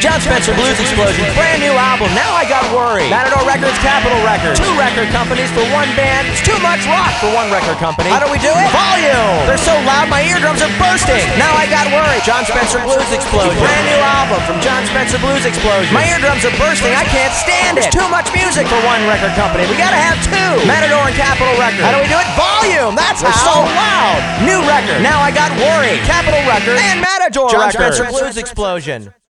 John Spencer Blues Explosion, brand new album, Now I Got Worried. Matador Records, Capitol Records. 2 record companies for 1 band. It's too much rock for 1 record company. How do we do it? Volume! They're so loud my eardrums are bursting. Now I Got Worried. John Spencer Blues Explosion, brand new album from John Spencer Blues Explosion. My eardrums are bursting, I can't stand it. It's too much music for 1 record company. We gotta have 2. Matador and Capitol Records. How do we do it? Volume! That's how. They're so loud. New record, Now I Got Worried. Capitol Records and Matador Records. John Spencer Blues Explosion.